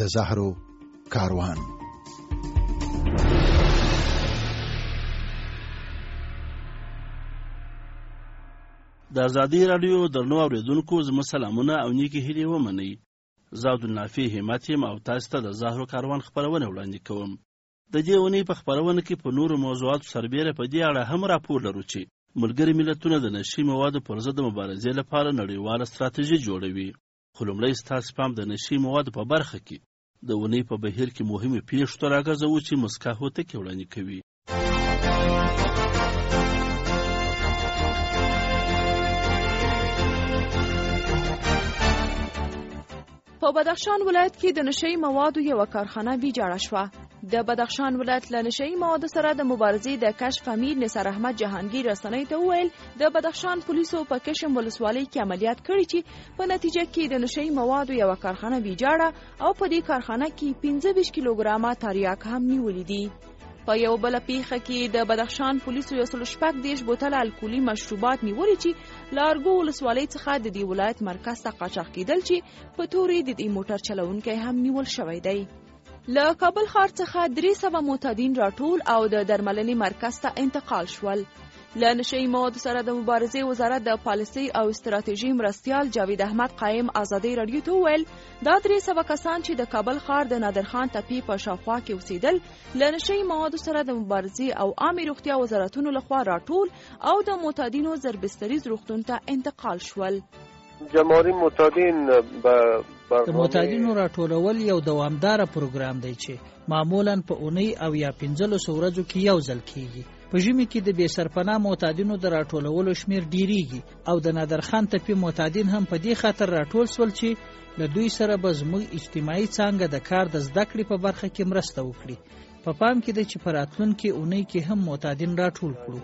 د زهرو کاروان. د ازادي رادیو درنو اوریدونکو زما سلامونه او نیکی هیلې ومنئ. زه عبدالنافع همت یم او تاسو ته د زهرو کاروان خپرونه وړاندې کوم. د دې اونۍ په خپرونه کې په نورو موضوعاتو سربیره په دې اړه هم راپور لرو چې ملګري ملتونه د نشي موادو پر ضد مبارزې لپاره نړیواله ستراتیژي جوړوي. خو لومړی ستاسو پام د نشي موادو په برخه کې د اونۍ په بهیر کې مهمې پیښو ته راګرځوو چې مسکا هوتکي وړاندې کوي. په بدخشان ولایت کې د نشئی موادو یو کارخانه ویجاړه شوه. د بدخشان ولایت له نشئی موادو سره د مبارزې د کشف امیر نثار احمد جهانگیر رسنۍ ته وویل د بدخشان پولیسو په کشم ولسوالۍ کې عملیات کړي چې په نتیجه کې د نشئی موادو یو کارخانه ویجاړه او په دې کارخانه کې 25 کیلوګرامه تریاک هم نیولې دي. په یو بل پیښه کې د بدخشان پولیسو 130 بوتله الکولي مشروبات نیولې چې لارګو ولسوالۍ څخه د دې ولایت مرکز ته قاچاق کېدل چې په تورې د دې موټر چلوونکی هم نیول شوی دی. له کابل ښار څخه 300 معتادین راټول او د درملنې مرکز ته انتقال شول. له نشئی موادو سره د مبارزې وزارت د پالیسۍ او استراتیژي مرستیال جاوید احمد قائم ازادي رادیو ته وویل دا 300 کسان چې د کابل ښار د نادرخان تپې په شاوخوا کې اوسېدل له نشئی موادو سره د مبارزې او عامه روغتیا وزارتونو لخوا راټول او د معتادینو ضربستریز روغتون ته انتقال شول. جمهوری معتادین د معتادینو راټولول یو دوامدار پروګرام دی چې معمولاً په اونۍ او یا 15 ورځو کې یو ځل کیږي. په ژمي کې د بې سرپناه معتادینو د راټولولو شمیر ډیریږي او د نادرخان تپې معتادین هم په دې خاطر راټول سول چې له دوی سره به زموږ اجتماعي څانګه د کار د زده کړې په برخه کې مرسته وکړي. په پام کې ده چې په راتلونکې اونۍ کې هم معتادین راټول کړو.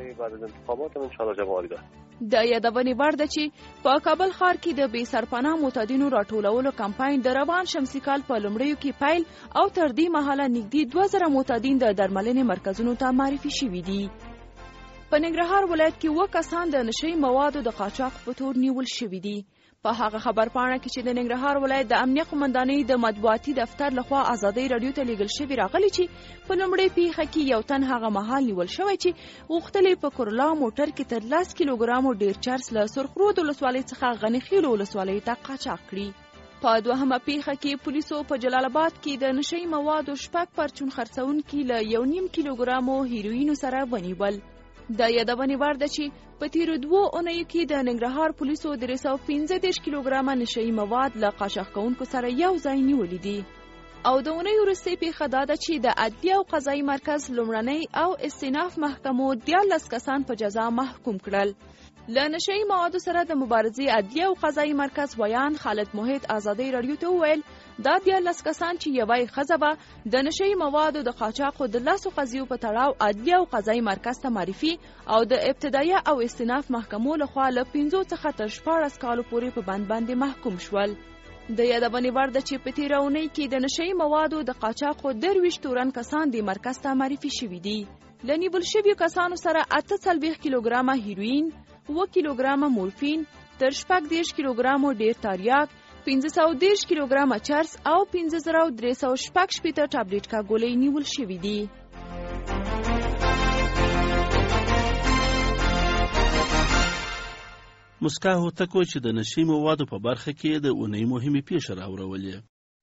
د یادونې وړ ده چې په کابل ښار کې د بې سرپناه معتادینو راټولولو کمپاین د روان شمسي کال په لومړیو کې پیل او تر دې مهاله نږدې 2000 معتادین د درملنې مرکزونو ته معرفي شوي دي. په ننګرهار ولایت کې 2 کسان د نشئی موادو د قاچاق په تور نیول شوي دي. په هغه خبرپاڼه کې چې د ننګرهار ولایت د امنیه قومندانۍ د مطبوعاتي دفتر لخوا ازادي رادیو ته لیږل شوی راغلی چې په لومړۍ پیښه کې یو تن هغه مهال نیول شوی چې غوښتلې په کورلا موټر کې تر 10 کیلوګرامو ډیر چرس له سرخرود ولسوالۍ څخه غنیخیل ولسوالۍ ته قاچاق کړي. په دوهمه پیښه کې پولیسو په جلال آباد کې د نشئی موادو 6 پرچون خرڅونکي له 1.5 کیلوګرامو هیروین سره ونیول. د یادونې وړ ده چې په تیرو 2 اونیو کې د ننګرهار پولیسو 315 کیلوګرامه نشئی مواد له قاچاق کوونکو سره یو ځای نیولې دي. او د اونۍ وروستۍ پیښه دا ده چې د عدلیه او قضایي مرکز لومړنۍ او استیناف محکمو 14 کسان په جزا محکوم کړل. له نشئی موادو سره د مبارزې عدلیه او قضایي مرکز ویان خالد محیط ازادي رادیو ته وویل دا 14 کسان چې یوه ښځه به د نشئی موادو د قاچاقو د 10 قضیو په تړاو عدلیه او قضایي مرکز ته معرفي او د ابتدایه او استیناف محکمو لخوا له 15 څخه تر 14 کالو پورې په بند باندې محکوم شول. د یادونې وړ ده چې په تیره اونۍ کې د نشئی موادو د قاچاقو 23 تورن کسان د مرکز ته معرفي شوي دي. له نیول شویو کسانو سره 48 کیلوګرامه هیروین، 2 کیلوګرامه مورفین، تر 14 کیلوګرامو ډیر تریاک، 510 کیلوګرامه چرس او 5316 ټابلیټکا ګولۍ نیول شوي دي. مسکا هوتکو چې د نشئی موادو په برخه کې د اونۍ مهمې پیښې راوړولې.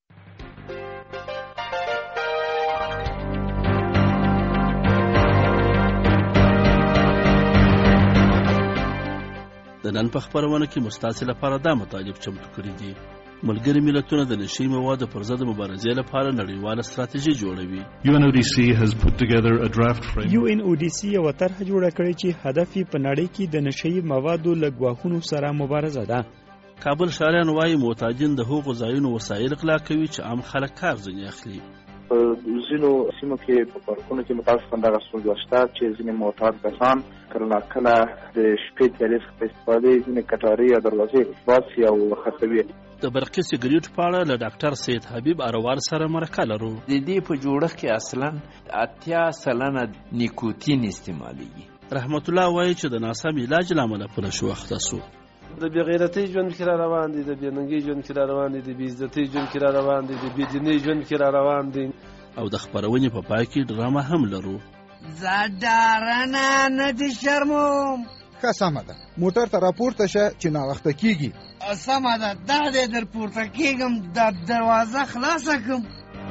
د نن په خبرونه کې مستاسې لپاره دا مطالب چمتو کړي دي. ملګري ملتونه د نشئی موادو پر ضد مبارزې لپاره نړیواله ستراتیژي جوړوي. UNODC has put together a draft framework. UNODC یو طرحه جوړه کړې چې هدف یې په نړۍ کې د نشئی موادو له ګواښونو سره مبارزه ده. کابل ښاریان وایي معتادین د هغو ځایونو وسایل غلا کوي چې عام خلک کار ځنې اخلي. ځینو سیمو کې په پارکونو کې متاسفانه دغه ستونزه شته چې ځینې معتاد کسان کله ناکله د شپې تیارې څخه په استفادې ځینې کټارې یا دروازې باسي او خرڅوي. د برقي سګریټو په اړه له ډاکټر سید حبیب اروار سره مرکه لرو. د دې په جوړښت کې اصلا 80% نیکوتین استعمالېږي. رحمت الله وایي چې د ناسم علاج له امله پوره شو اخته سو. د بې غیرتۍ ژوند کې را روان دي، د بې ننګۍ ژوند کې را روان دي، د بې عزتۍ ژوند کې را روان دي، د بې دینۍ ژوند کې را روان دي. او د خپرونې په پای کې ډرامه هم لرو. زه ډارنه نه دي شرموم. ښه سمه ده، موټر ته راپورته شه چې ناوخته کېږي. سمه ده، دا دی در پورته کېږم، د دروازه خلاصه کړم.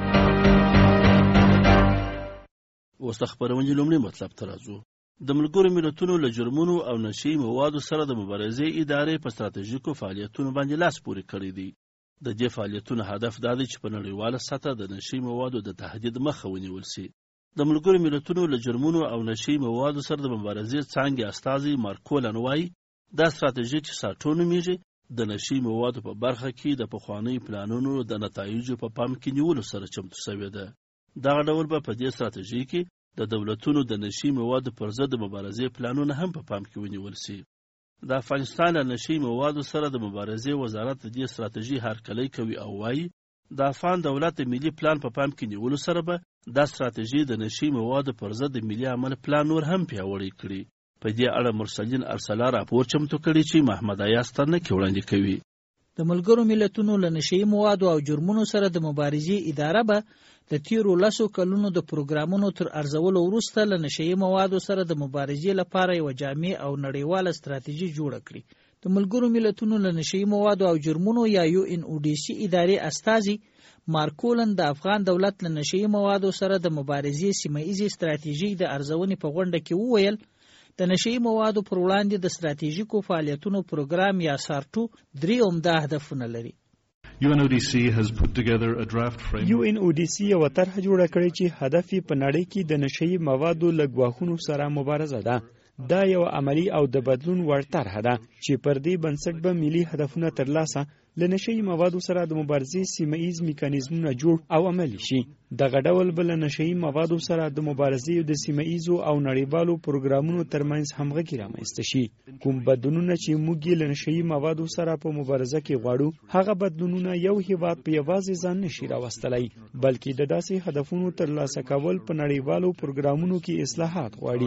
اوس د خپرونې لومړي مطلب ته راځو. د ملګرو ملتونو له جرمونو او نشي موادو سره د مبارزې ادارې په ستراتیژیکو فعالیتونو باندې لاس پورې کړی دی. د دې فعالیتونو هدف دا دی چې په نړیواله سطحه د نشي موادو د تهدید مخه ونیول شي. د ملګرو ملتونو له جرمونو او نشي موادو سره د مبارزې څانګې استازي مارکولن وایي دا ستراتیژي چې ساټو نومیږي د نشي موادو په برخه کې د پخوانۍ پلانونو د نتایجو په پام کې نیولو سره چمتو شوې ده. دغه ډول به په دې ستراتیژي کې د دولتونو د نشي موادو پر ضد د مبارزې پلانونه هم په پام کې ونیول شي. د افغانستان له نشي موادو سره د مبارزې وزارت د دې ستراتیژي هرکلی کوي او وایي د افغان دولت د ملي پلان په پام کې نیولو سره به دا ستراتیژي د نشي موادو پر ضد د ملي عمل پلان نور هم پیاوړی کړي. په دې اړه مرسلین ارسلا راپور چمتو کړی چې محمد ایاز ترنکي وړاندې کوي. د ملګرو ملتونو له نشي موادو او جرمونو سره د مبارزې اداره به د تیرو 10 کلونو د پروګرامونو تر ارزولو وروسته له نشي موادو سره د مبارزې لپاره یو جامع او نړیواله ستراتیژي جوړه کړي. د ملګرو ملتونو له نشي موادو او جرمونو یا UNODC ادارې استازي مارکولن د افغان دولت له نشي موادو سره د مبارزې سیمه‌ایزې ستراتیژي د ارزونې په غونډه کې وویل د نشي موادو پر وړاندې د ستراتیژیکو فعالیتونو پروګرام یا سارټو 3 عمده هدفونه لري. UNODC has put together a draft framework. UNODC یو طرح جوړه کړې چې هدف یې په نړۍ کې د نشي موادو له ګواښونو سره مبارزه ده. دا یو عملی او د بدلون وړ طرح ده چې پر دې بنسټ به ملي هدفونه ترلاسه له نشي موادو سره د مبارزې سیمه‌ایز میکانیزمونه جوړ او عملي شي. دغه ډول بل نشي موادو سره د مبارزې د سیمه‌ایزو او نړیوالو پروګرامونو ترمنځ همغږي رامنځته شي. کوم بدلونونه چې موږ له نشي موادو سره په مبارزه کې غواړو هغه بدلونونه یو هیواد په یوازې ځان نشي راوستلای، بلکې د داسې هدفونو ترلاسه کول په نړیوالو پروګرامونو کې اصلاحات غواړي.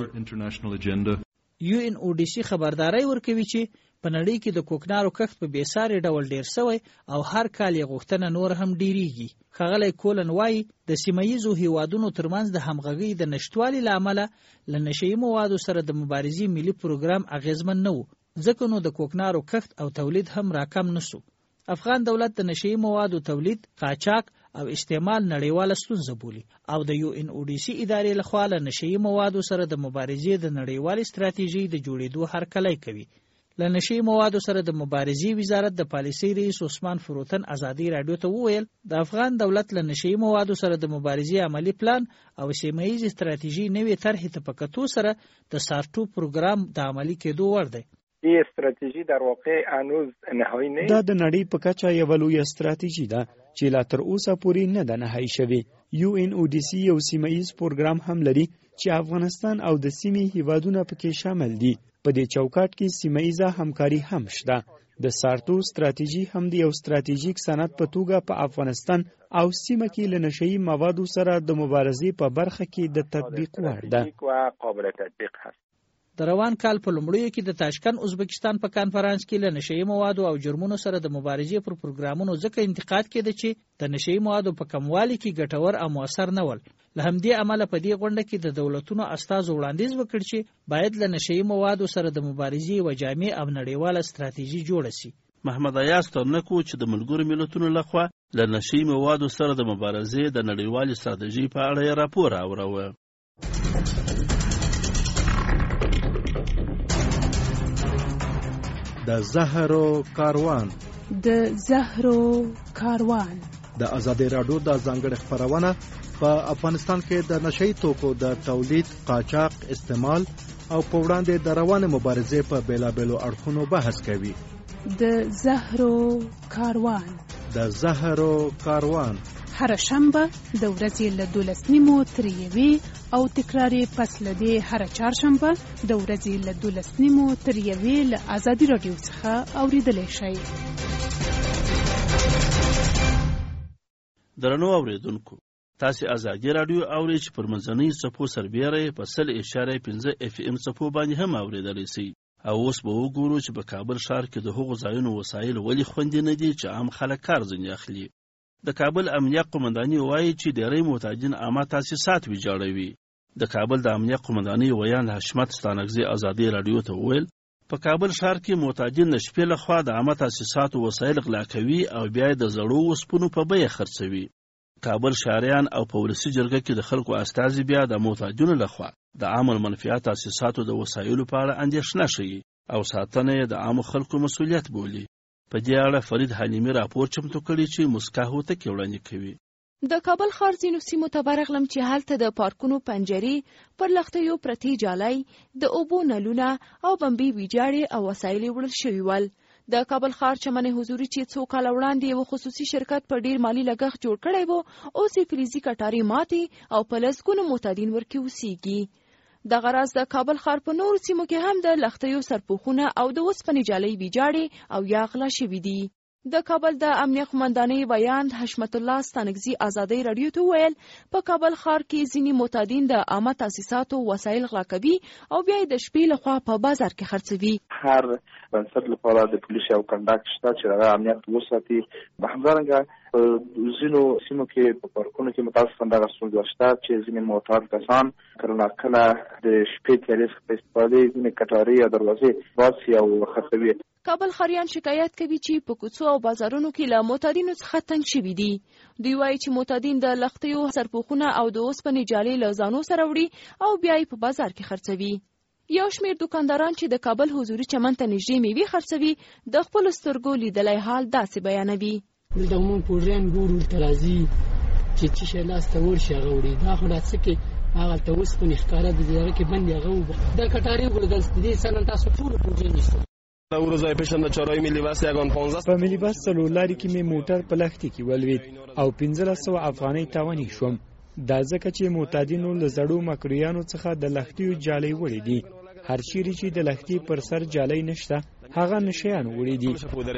UNODC خبرداري ورکوي چې په نړۍ کې د کوکنارو کښت په بیساري ډول ډیر شوی او هر کال یې غوښتنه نور هم ډیریږي. ښاغلی کولن وایي د سیمه‌ییزو هیوادونو ترمنځ د همغږۍ د نشتوالي له امله له نشهیي موادو سره د مبارزې ملي پروګرام اغیزمن نه و، ځکه نو د کوکنارو کښت او تولید هم راکم نسو. افغان دولت د نشهیي موادو تولید، قاچاق او استعمال نړیواله ستونزه بولي او د UNODC ادارې لخوا له نشهیي موادو سره د مبارزې د نړیوالې ستراتیژۍ د جوړېدو هرکلی کوي. له نشهیي موادو سره د مبارزې وزارت د پالیسۍ رئیس عثمان فروتن ازادي رادیو ته وویل د افغان دولت له نشهیي موادو سره د مبارزې عملی پلان او سیمه‌ییزې ستراتیژۍ نوې طرحې ته په کتو سره د سارټو پروګرام د عملي کېدو وړ دی. این استراتژی در واقع هنوز نهایی نیست. دا د نړۍ په کچه یوه لویه استراتیژي ده چې لا تر اوسه پورې نه ده نهایی شوې. UNODC یو سیمه‌ییز پروګرام هم لري چې افغانستان او د سیمې هیوادونه پکې شامل دي. په دې چوکاټ کې سیمه‌ییزه همکاري هم شته. د سارټو ستراتیژي هم د یو ستراتیژیک سند په توګه په افغانستان او سیمه کې له نشهیي موادو سره د مبارزې په برخه کې د تطبیق وړ ده. د روان کال په لومړیو کې د تاشکند ازبکستان په کانفرانس کې له نشهیي موادو او جرمونو سره د مبارزې پر پروګرامونو ځکه انتقاد کېده چې د نشهیي موادو په کموالي کې ګټور او موثر نه ول. له همدې امله په دې غونډه کې د دولتونو استازو وړاندیز وکړ چې باید له نشهیي موادو سره د مبارزې یوه جامع او نړیواله ستراتیژي جوړه شي. محمد ایاز ترنکو چې د ملګرو ملتونو لخوا له نشهیي موادو سره د مبارزې د نړیوالې ستراتیژۍ په اړه یې راپور اوروه. د زهرو کاروان د ازادي راډیو د ځانګړي خبرونه په افغانستان کې د نشهیي توکو د تولید، قاچاق، استعمال او په وړاندې د روانې مبارزې په بیلابیلو اړخونو بحث کوي. د زهرو کاروان هر شنبه د ورځې له 12:30 تر 1 او تکراري پس له دې هر چهارشنبه د ورځې له 12:30 تر 1 له ازادي راډیو څخه اوریدلای شئ. درنو اوریدونکو، تاسو ازادي راډیو اورئ چې پر منځنۍ څپو سربېره په 100.5 FM څپو باندې هم اوریدلای شئ. او اوس به وګورو چې په کابل ښار کې د هغو ځایونو وسایل ولې خوندي نه دي چې عام خلک کار ځنې اخلي. د کابل امنیه قومنداني وایي چې ډېری معتادین عامه تاسیسات ویجاړوي. د کابل د امنیه قومنداني ویان حشمت ستانکزي ازادي راډیو ته وویل په کابل ښار کې معتادین د شپې لخوا د عامه تاسیساتو وسایل غلا کوي او بیا د زړو وسپنو په بیه خرڅوي. کابل ښاریان او په ولسي جرګه کې د خلکو استازي بیا د معتادینو لخوا د عامه المنفعه تاسیساتو د وسایلو په اړه اندېښنه ښیي او ساتنه یې د عامو خلکو مسؤلیت بولي. په دې اړه فرید حلیمي راپور چمتو کړی چې مسکا هوتک وړاندې کوي. د کابل ښار ځینو سیمو ته ورغلم چې هلته د پارکونو پنجرې پر لښتیو پرتې جالۍ د اوبو نلونه او بمبې ویجاړې او وسایل وړل شوي ول. د کابل ښار چمن حضوري چې څو کاله وړاندې یو خصوصي شرکت په ډیر مالی لګښت جوړ کړی وو اوس یې فلزي کټارې ماتې او په لسګونو معتادین ورکې اوسېږي. دغه راز د کابل ښار په نورو سیمو کې هم د لښتیو سرپوښونه او د اوسپنې جالۍ ویجاړې او یا غلا شوي دي. د کابل د امنیه قومندانۍ ویان حشمت الله ستانکزي ازادي راډیو ته ویل په کابل ښار کې ځینې معتادین د عامه تاسیساتو وسایل غلا کوي او بیا یې د شپې لخوا په بازار کې خرڅوي. هر بنسټ لپاره د پولیس او کنډاکټ شته چې هغه امنیت وساتي. همدارنګه ځینو سیمو کې په پارکونو کې متاسفانه دغه ستونزه شته چې ځینې معتاد کسان کله ناکله د شپې تیارې څخه په استفادې ځینې کټارې یا دروازې باسي او خرڅوي. کابل ښاریان شکایت کوي چې په کوڅو او بازارونو کې له معتادینو څخه تنګ شوي دي. دوی وایي چې معتادین د لښتیو سرپوښونه او د اوسپنې جالۍ له ځانو سره وړي او بیا یې په بازار کې خرڅوي. یو شمېر دوکانداران چې د کابل حضوري چمن ته نږدې میوې خرڅوي د خپلو سترګو لیدلی حال داسې بیانوي. دلته عموم پوډران ګورو ورته راځي چې څه شی لاسته ورشي هغه وړي. دا خو څه کې هغلته اوسپنې ښکاره د دې هغه کې بندې هغه وبه دا کټارې وګورو دې سره تاسو ټولو پوډرې نیستو. او روزای پېژند چارای ملي بس یگان 15 په ملي بس څلورلارې کې مې موټر په لښتې کې ولوېد او 1500 افغانۍ تاواني شوم. دا ځکه چې معتادینو له زړو مکرویانو څخه د لښتیو جالۍ وړې دي. هر چیرې چې د لښتې پر سر جالۍ نشته هغه نشیان وړې دي.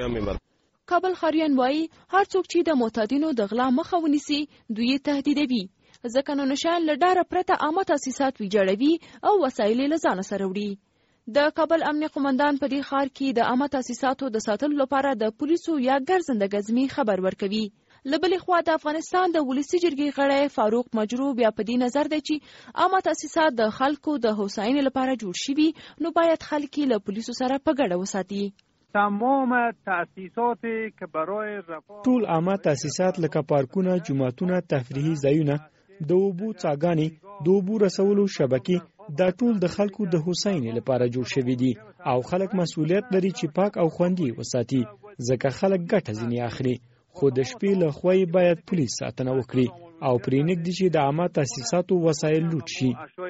کابل ښاریان وایي هر څوک چې د معتادینو د غلا مخه ونیسي دوی یې تهدیدوي ځکه نو نشیان له ډاره پرته عامه تاسیسات ویجاړوي او وسایل یې له ځانه سره وړي. د کابل امنیه قومندان په دې ښار کې د عامه تاسیساتو د ساتلو لپاره د پولیسو یا ګرځنده ګزمې خبر ورکوي. له بلې خوا د افغانستان د ولسي جرګې غړی فاروق مجرو بیا په دې نظر دی چې عامه تاسیسات د خلکو د هوساینې لپاره جوړ شوي نو باید خلک یې له پولیسو سره په ګډه وساتي. تمام تاسیسات که برای ټول عامه تاسیسات لکه پارکونه، جوماتونه، تفریحي ځایونه، د اوبو څاګانې، د اوبو رسولو شبکې دا ټول د خلکو د هوساینې لپاره جوړ شوي دي او خلک مسؤلیت لري چې پاک او خوندي وساتي ځکه خلک ګټه ځینې اخلي. خو د شپې له خوا باید پولیس ساتنه وکړي او پرې نږدې چې د عامه تاسیساتو وسایل لوټ شي.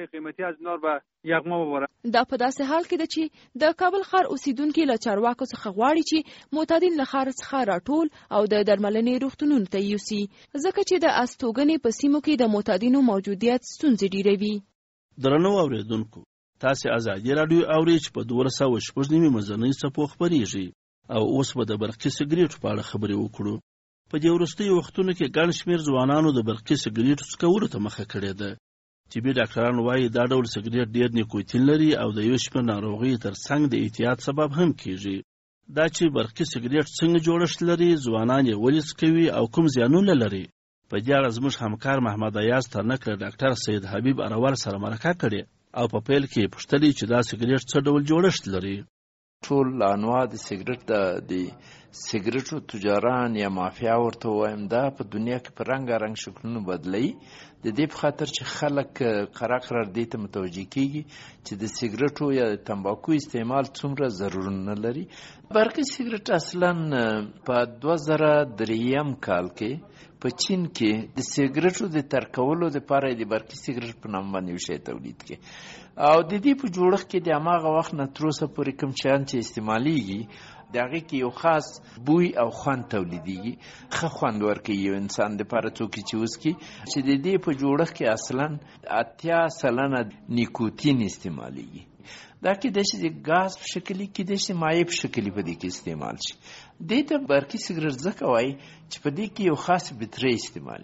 دا په داسې حال کې ده چې د کابل ښار اوسیدونکي له چارواکو څخه غواړي چې معتادین له ښار څخه راټول او د درملنې روغتونونو ته یوسي ځکه چې د استوګنې په سیمو کې د معتادینو موجودیت ستونزې ډیروي. درنو اوریدونکو تاسې ازادي راډیو اورئ چې په 206 مزنۍ څپو خپرېږي او اوس به د برقي سګریټو په اړه خبرې وکړو. په دې وروستیو وختونو کې ګڼ شمېر ځوانانو د برقي سګریټو څکولو ته مخه کړې ده. طبي ډاکټران وایي دا ډول سګریټ ډېر نیکوتین لري او د یو شمېر ناروغیو تر څنګ د احتیاط سبب هم کیږي. دا چې برقي سګریټ څنګه جوړښت لري، ځوانان یې ولې څکوي او کوم زیانونه لري، په دې اړه زموږ همکار محمد ایاز ترنک له ډاکټر سید حبیب اراول سره مرکه کړې او په پیل کې یې پوښتلې چې دا سګریټ څه ډول جوړښت لري. ټول انواع د سګریټ د سګریټو تجاران یا مافیا ورته وایم دا په دنیا کې په رنګارنګ شکلونو بدلوي د دې په خاطر چې خلک قرار دې ته متوجه کیږي چې د سګریټو یا تمباکو استعمال څومره ضرور نه لري. برقي سګریټ اصلا په 2003 کال کې په چین کې د سګریټو د ترکولو لپاره د برقي سګریټ په نام باندې شی تولید کړي او د دې په جوړښت کې د هغه وخت نه تر اوسه پورې کوم شیان چې استعمالېږي د هغې کې یو خاص بوی او خوند تولیدېږي، ښه خوند ورکوي یو انسان دپاره څوک چې وڅکي چې د دې په جوړښت کې اصلا 80% نیکوتین استعمالېږي. دا کېدای شي د ګاز په شکل کې کېدای شي مایع په شکل په دې کې استعمال شي. دې ته برقي سګریټ ځکه وایي چې په دې کې یو خاص بطرۍ استعمالېږي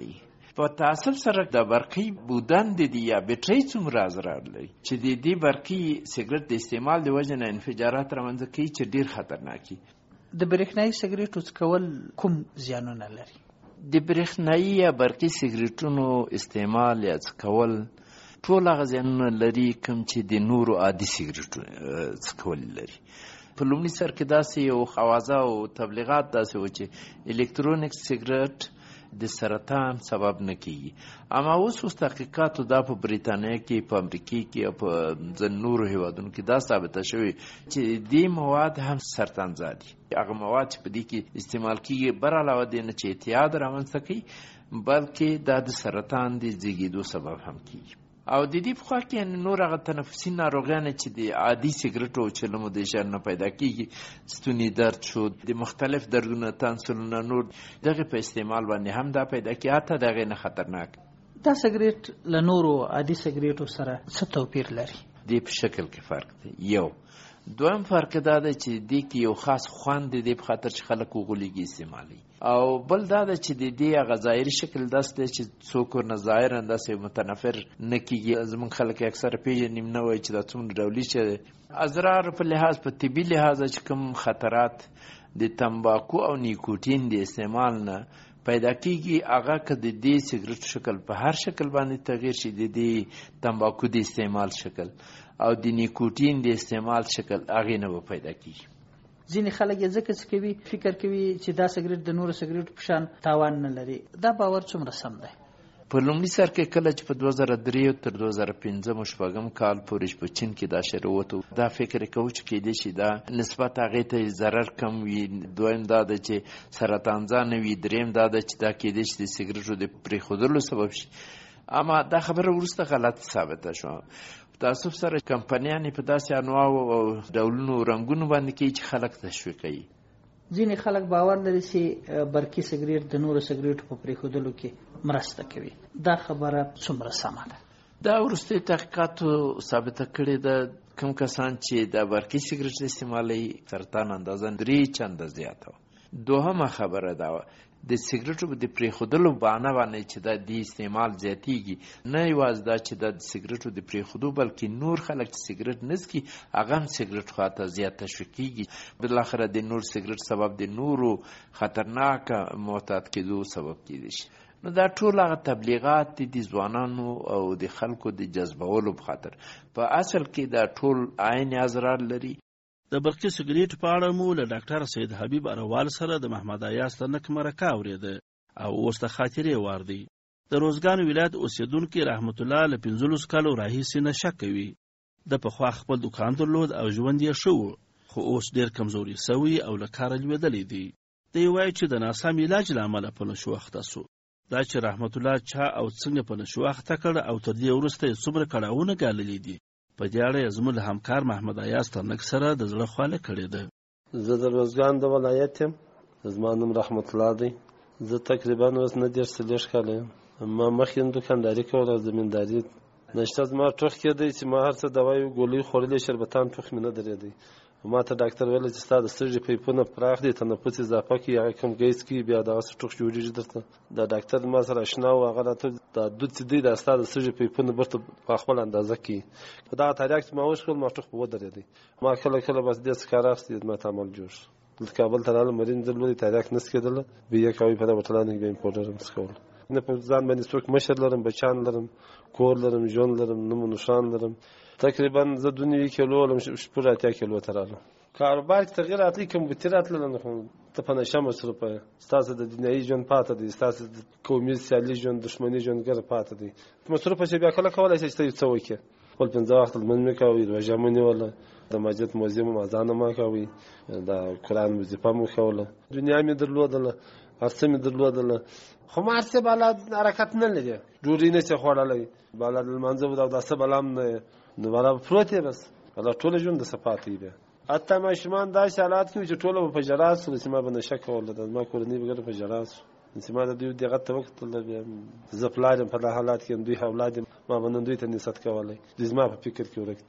په تعصب سره د برقي بودند دي یا بیټرۍ څومره اضرار لري چې د دې برقي سیګریټ د استعمال د وجه نه انفجارات رامنځته کوي چې ډیر خطرناک دي. د برېښنایي سیګریټو څکول کوم زیانونه لري؟ د برېښنایي یا برقي سیګریټونو استعمال یا څکول ټول هغه زیانونه لري کوم چې د نورو عادي سیګریټو څکول لري. په لومړي سر کې داسې یو اوازه او تبلیغات داسې و چې الکترونیک سیګریټ د سرطان سبب نه کیږي، اما اوس تحقیقاتو دا په بریتانیا کې، په امریکا کې او په نورو هیوادونو کې دا ثابته شوی چې دې مواد هم سرطان زادي. هغه مواد چې په دې کې استعمال کیږي بر علاوه دې نه چې اعتیاد رامنځته کوي بلکې دا د سرطان د زیږیدو سبب هم کیږي. او د دې په خوا کې نور هغه تنفسي ناروغیانې چې د عادي سیګریټو چلمو د ژر نه پیدا کیږي، ستوني درد شو، د مختلف دردونه، تانسلونه، نور دغه په استعمال باندې هم دا پیدا کیږي، حتی دغه نه خطرناک. دا سیګریټ له نورو عادي سیګریټو سره څه توپیر لري؟ د په شکل کې فرق دی. یو دویم فرق دا دی چې د کې یو خاص خوند دی په خاطر چې خلک وغولېږي استعمالي، او بل دا دی چې د دې هغه ظاهري شکل داسې دی چې څوک ورنه ظاهرا داسې متنفر نه کېږي. زموږ خلک اکثره پېژني نه وایي چې دا څومره ډولي چې اضرار په لحاظ، په طبي لحاظ چې کوم خطرات د تمباکو او نیکوټین د استعمال نه پیدا کیږي، هغه که د دې سیګریټ شکل په هر شکل باندې تغییر شي، د دې تمباکو د استعمال شکل او د نیکوټین د استعمال شکل هغې نه به پیدا کیږي. ځینې خلک یې ځکه څه کوي، فکر کوي چې دا سیګریټ د نورو سیګریټو په شان تاوان نه لري. دا باور څومره سم دی؟ په لومړي سر کې کله چې په 2003 تر 2015 شپږم کال پورې په چین کې دا شی راووتو، دا فکر کوو چې کېدای شي دا نسبت هغې ته ضرر کم وي. دویم دا ده چې سرطانزا نه وي. دریم دا ده چې دا کېدای شي د سیګریټو د پرېښودلو سبب شي، اما دا خبره وروسته غلط ثابته شوه. تعصب سره کمپنیانې په داسې انواعو او ډولونو رنګونو باندې کوي چې خلک تشویقوي. ځینې خلک باور لري چې برقي سیګریټ د نورو سیګریټو په پرېښودلو کې مرسته کوي. دا خبره څومره سمه ده؟ دا وروستي تحقیقاتو ثابته کړې ده کوم کسان چې د برقي سیګریټ استعمالوي سرطان اندازه 3 چنده زیاته وه. دوهمه خبره دا وه د سیګریټو د پرېښودلو بهانه باندې چې دا د استعمال زیاتېږي، نه یوازې دا چې دا د سیګریټو د پرېښودو بلکې نور خلک چې سیګریټ نه څکي هغه هم سیګریټ خواته زیات تشویق کېږي. بالاخره د نور سیګریټ سبب د نورو خطرناکه معتاد کېدو سبب کېدای شي. نو دا ټول هغه تبلیغات دي د ځوانانو او د خلکو د جذبولو په خاطر. په اصل کې دا ټول عین اضرار لري. د برقي سیګریټ په اړه مو له ډاکټر سید حبیب اروال سره د محمد ایاز تنک مرکه اورېده او اوس د خاطرې وار دی. د روزګان ولایت اوسیدونکي رحمت الله له 15 کالو راهیسې نشه کوي. د پخوا خپل دکان درلود او ژوند یې ښه و، خو اوس ډېر کمزوري سوی او له کاره لوېدلی دی. دی وایي چې د ناسم علاج له امله په نشو اخته سو. دا چې رحمت الله چا او څنګه په نشو اخته کړ او تر دې وروسته یې څومره کړاوونه ګاللي دي، په دې اړه یې زموږ له همکار محمد ایاز ترنک سره د زړه خواله کړې ده. زه د روزګان د ولایت یم، زما نوم رحمت الله دی. زه تقریبا اوس 9 کاله یم. ما مخکې دکانداري کوله، زمینداري نشته. زما ټوخ کېدی چې ما هر څه دوایي ګولۍ خوړلې، شربتان ټوخ مې نه درېدی. ما ته ډاکټر ویل چې ستا د سږي پیپونه پراخ دي، تنفس اضافه کړي، هغه کم ګیس کړي، بیا دغسې ټوخ جوړېږي درته. دا ډاکټر ما سره اشنا و، هغه راته دا دود چې دی دا ستا د سږي پیپونه برته په خپل اندازه کړي. په دغه تریاک چې ما وشکل ما ټوخ به ودرېدی. ما کله کله بس دې څه کار اخیستې ما ته عمل جوړ شو. دلته کابل ته رالم، مرین درلودی، تریاک نه څکېدله، بیا یې کوي په دغه هوټلانو کې بیا مې پوډر هم څکول. نه په ځان باندې څوک مشر لرم، بچیان لرم، کور لرم، ژوند لرم، نوم و نښان لرم. تقریبا زه 2 کیلو ولم، 80 کیلو ته رالم. کاروبار کې تغییر راتلی، کمپیوټر راتله، نه خو ته په نشه مصروفه یې. ستاسو د دنیایي ژوند پاته دی، ستاسو د قومي سیالي ژوند، دښمني ژوندګر پاته دی. مصروفه شې بیا کله کولی شې چې ته یو څه وکړې. خپل 15 وخت لمونځ مې کوئ، روژه مې نیوله، د مسجد مؤذن مو اذان مه کوئ، د قرآن وظیفه مو کوله، دنیا مې درلودله، هر څه مې درلودله. خو ما هر څه بالا حرکت نه لري، ډوډۍ نه شي خوړلی، بالا د لمانځه او داسې بالا هم نه، نو بالا پروت یې بس. بالا ټوله ژوند داسې پاتې دی. حتی ماشومان داسې حالات کې چې ټوله به په ژړا سو، چې ما به نشه کوله، زما کورنۍ به ګډه په ژړا سو. چې ما د دوی دغه ته وکتل، زه پلار یم، په دغه حالات کې دوی اولاد یم، ما به نن دوی ته نصیحت کولی. دوی زما په فکر کې ورک دي.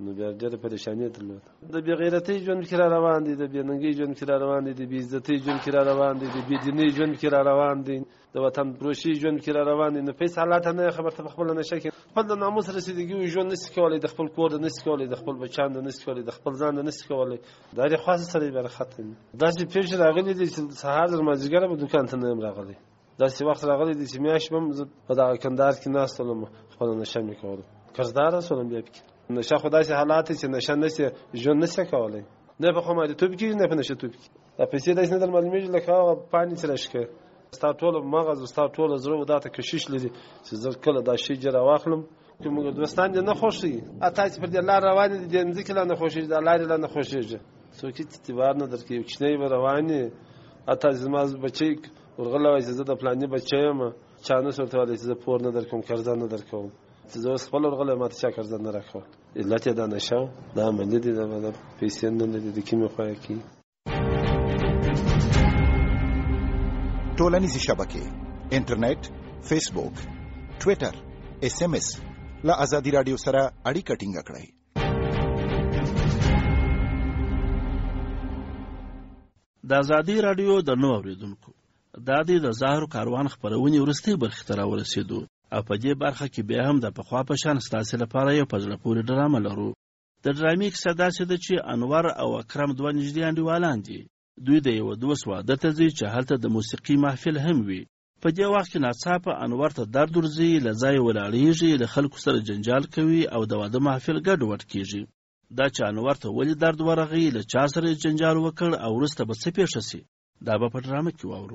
نو بیا ډېره پریشاني درلوده. د بې غیرتۍ ژوند کې را روان دي، د بې ننګۍ ژوند کې را روان دي، د بې عزتۍ ژوند کې را روان دي، د بې دینۍ ژوند کې را روان دي، د وطن فروشي ژوند کې را روان دي. نو پیس حالات نه خبر ته خپل نشه کې خپل د ناموس رسیدګي ژوند نشي کولای، د خپل کور نشي کولای، د خپل بچان نشي کولای، د خپل ځان نشي کولای. دا لري خاصه سره برخت نه. داسې پیښ راغلي دي چې سهار د مازیګر په دکان ته نه راغلي. داسې وخت راغلی دی چې میاشت به په دغه کندهار کې ناستلم، خپله نشه مې کوله، قرضداره شولم. بیا پکې نشه خو داسې حالات چې نشه نشي ژوند نشي کولی، نه په خماریتوب کېږي نه په نشهتوب کې. دا پیسې داسې نه در معلومېږي لکه هغه پاڼې چې راښکه. ستا ټوله مغز ستا ټوله زړه دا ته کشش لري چې زه کله دا شی جره واخلم. چې موږ دوستان دې نه خوښوي، تاسې پر دې لار روانې دي، دې مځکې لا نه خوښېږي، دا لارې لا نه خوښېږي، څوک هېڅ اعتبار نه درکوي. یو کوچنی به روانې تاسې زما بچی ورغلی وای چې زه د فلاني بچی یم، چا نه ورته ویلی چې زه پور نه درکوم، قرضه نه درکوم. چې زه اوس خپله ورغلی ما ته چا قرضه نه راکوه. علت یې دا نشه وه، دا عملي دي، دا پیسې نه لري، د کومې خوا کې. ټولنیزې شبکې، انټرنیټ، فیسبوک، ټویټر، SMS له ازادي راډیو سره اړیکه ټینګه کړئ. د ازادي راډیو د نو اوریدونکو، دا د زهرو کاروان خپرونې وروستۍ برخې ته راورسېدو او په دې برخه کې بیا هم د پخوا په شان ستاسې لپاره یو په زړه پورې ډرامه لرو. د ډرامې کیسه داسې ده چې انور او اکرم دوه نږدې انډیوالان دي. دوی د یوه دوست واده ته ځي چې هلته د موسیقي محفل هم وي. په دې وخت کې ناڅاپه انور ته درد ورځي، له ځایه ولاړېږي، له خلکو سره جنجال کوي او د واده محفل ګډوډ کېږي. دا چې انور ته ولې درد ورغی، له چا سره جنجال وکړ او وروسته به څه پېښه سي، دا به په ډرامه کې واورو.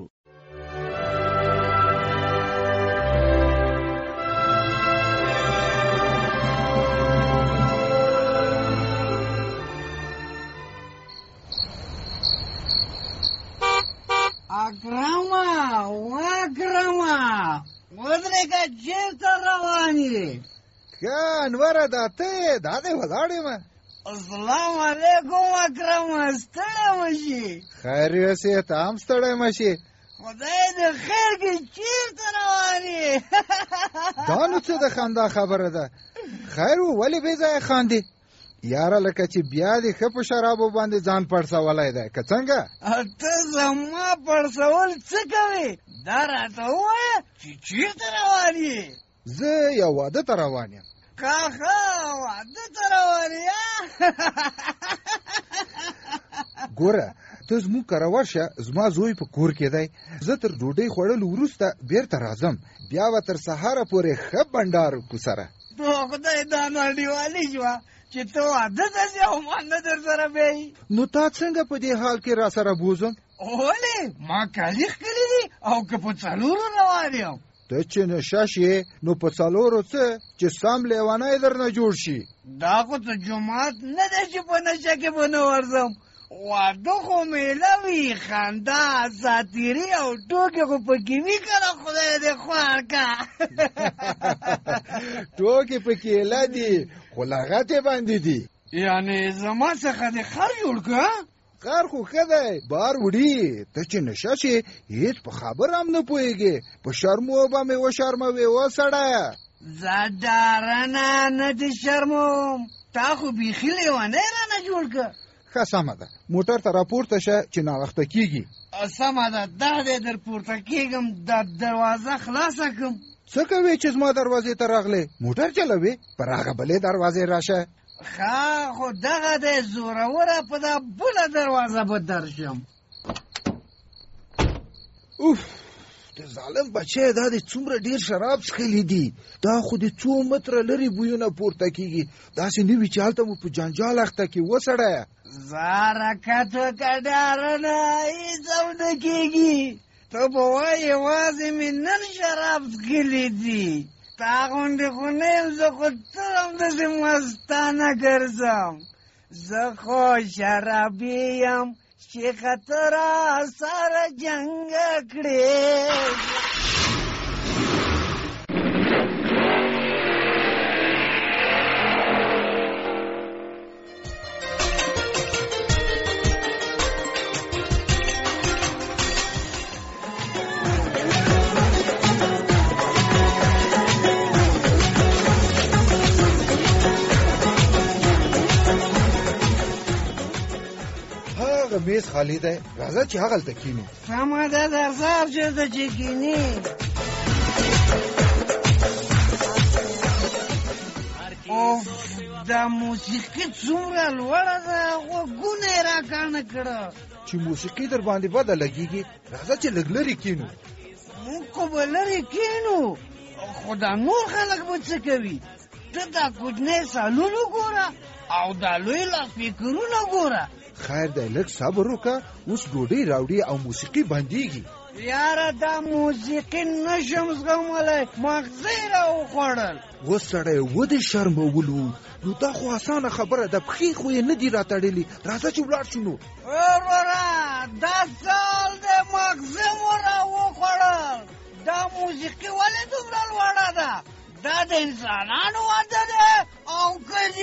اکرمه ودرېږه، چېرته روان یې؟ ښه انوره، دا ته یې؟ دا دی ولاړ یم. السلام علیکم اکرمه، ستړی مه شي. خیر یوسې، ته هم ستړی مه شي. خدای دې خیر کړي، چېرته روان یې؟ دا نو څه د خندا خبره ده؟ خیر و، ولې بې ځایه خاندې؟ یاره لکه چې بیا دې ښه په شرابو باندې ځان پړسولی دی که څنګه؟ ته زما پړسول څه کوې؟ دا راته ووایه چې چېرته روان یې؟ زه یو واده ته روان یم. کاخه واده ته روان یې؟ ګوره ته زموږ کره ورشه، زما زوی په کور کې دی. زه تر ډوډۍ خوړلو وروسته بیرته راځم، بیا به تر سهاره پورې ښه بنډار وکړو سره. په خدای دا نو انډیوالي شوه چې ته واده ته ځې او ما نه در سره بیایي. نو تا څنګه په دې حال کې را سره بوزم؟ ولې ما کالي ښکلي دي او که په څلورو روان یم. ته چې نشه شې نو په څلورو څه چې سم لیونی درنه جوړ شي. دا خو ته جومات نه دی چې په نشه کې به نه ورځم. واده خو میله وي، خندا، ساتیري او ټوکې خو پکې وي که نه؟ خدای دې خوار که. ټوکې پکې ایله دي خو لغتې باندې دي. یعنې زما څخه دې خر جوړ که؟ خر خو ښه دی، بار وړي. ته چې نشه شې هېڅ په خبر هم نه پوهېږې، په شرمو به مې وشرموې. وسړیه زه ډارنه نه دې شرموم، تا خو بیخي لیونی رانه جوړ که. ښه سمه ده، موټر ته راپورته شه چې ناوخته کېږي. سمه ده، دا دی در پورته کېږم، دا دروازه خلاصه کړم. څه کوې چې زما دروازې ته راغلې؟ موټر چلوې؟ پر هغه بلې دروازې راشه. ښه خو دغه دی زوروره، په دا بله دروازه به درشم. اوف، د ظالم بچی، دا د څومره ډېر شراب څښلي دي. دا خو د څو متره لرې بویونه پورته کېږي. داسې نه وي چې هلته مو په جنجال اخته کړي. وسړیه زه حرکت وکړه، ډارنه هېڅ هم نه کېږي. ته به وایې یوازې مې نن شراب څښلي دي. تا غوندې خو نه یم، زه خو تل همداسې مستانه ګرځم. زه خو شرابي یم چې خطره سره جنګ کړې. هغه میز خالی دی، راځه چې هغلته کینو. سمه ده درځه چېرته چې کینې. اوف دا موسیقي څومره لوړه ده، غوږونه یې راکاڼه کړه. چې موسیقي در باندې بده لګېږي، راځه چې لږ لرې کینو. موږ خو به لرې کینو، خو دا نور خلک به څه کوي؟ ته دا کوچنی سالون وګوره او دا لوی لاسپیکرونه ګوره. خیر دی لږ صبر وکړه، اوس ډوډۍ راوړي او موسیقي بندېږي. یاره دا موسیقي نشم زغملی، مغزه یې راوخوړل. اوس سړی ودې شرمولو، نو دا خو اسانه خبره ده، پښې خو یې نه دي راتړلي. راځه چې ولاړ شو. نو وروره دا سال دی مغزه مو راوخوړل. دا موسیقي ولې دومره لوړه ده؟ دا د انسانانو واده ده او که د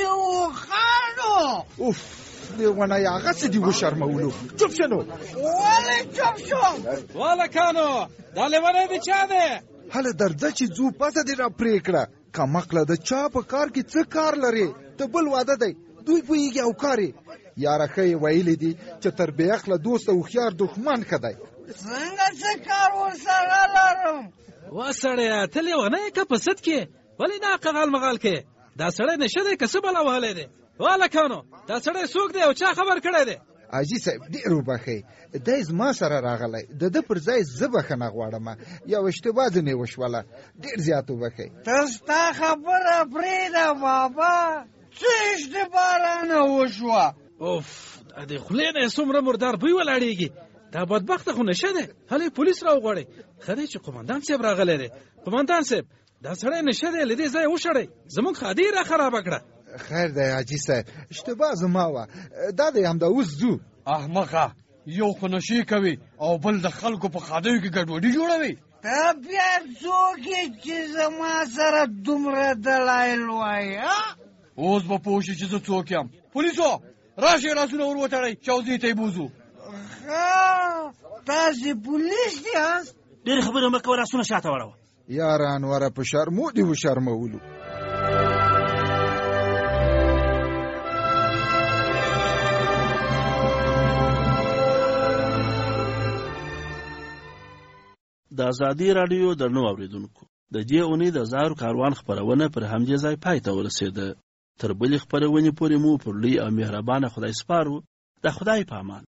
اوښانو. اوف لیونه هغه څه دي وشرمولو. چوپ شه نو. ولې چوپ شوم؟ والکانو دا لیونی د چا دی؟ هله درځه چې ځو، پته دې را پرې کړه. کمقله د چا په کار کې څه کار لرې؟ ته بل واده دی، دوی پوهېږي او کار یې. یاره ښه یې ویلي دي چې تر بې عقله دوست او هوښیار دښمن ښه دی. څنګه څه کار ورسره لرم؟ وا سړیه ته لیونی یې که په سد کې؟ ولې دا قغال مغال کې؟ دا سړی نشه دی که څه بلا وهلی دی؟ والکانو دا سړی څوک دی او چا خبر کړی دی؟ حاجي صاحب ډېر وبښئ، دی زما سره راغلی، د ده پر ځای زه بښنه غواړم. یو اشتباه ځینې وشوله، ډېر زیات وبښئ. ته ستا خبره پرېږده بابا، څه اشتباه رانه وشوه؟ اوف دا د خولې نه یې څومره مردار بوی ولاړېږي. دا بدبخته خو نشه دی، هلې پولیس راوغواړئ. ښه دی چې قمندان صاحب راغلی دی. قمندان صاحب دا سړی نشه دی، له دې ځایه وشړئ، زموږ خادي را خرابه کړه. خیر دی حاجي صاحب، اشتباه زما وه، دا دی همدا اوس ځو. احمقه یو خو نشې کوي او بل د خلکو په خادیو کې ګډوډي جوړوي. ته بیا څوک یې چې زما سره دومره دلایل وایي؟ اوس به پوه شي چې زه څوک یم. پولیسو راشئ لاسونه ور وتړئ، چاودنې ته یې بوځو. تاسې پولیس یاست؟ ډېرې خبرې مه کوه، لاسونه شاته واړوه. یاره انوره په شرمو دې وشرمولو. د ازادي راډیو درنو اوریدونکو، د دې اونۍ د زهرو کاروان خپرونه پر همدې ځای پای ته ورسېده. تر بلې خپرونې پورې مو پر لوی او مهربانه خدای سپارو. د خدای په امان.